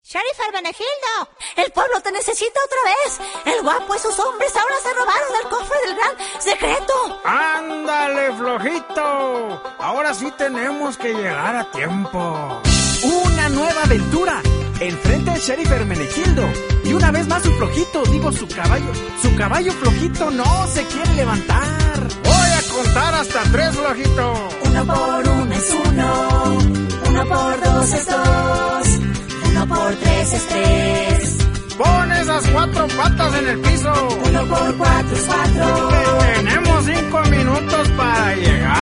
Sheriff Hermenegildo, el pueblo te necesita otra vez. El guapo y sus hombres ahora se robaron el cofre del gran secreto. ¡Ándale, flojito! Ahora sí tenemos que llegar a tiempo. Una nueva aventura. Enfrente al Sheriff Hermenegildo. Y una vez más su flojito, su caballo flojito no se quiere levantar. Voy a contar hasta 3, flojito. 1 por 1 es 1, 1 por 2 es 2, 1 por 3 es 3. Pon esas 4 patas en el piso. 1 por 4 es 4. Tenemos 5 minutos para llegar.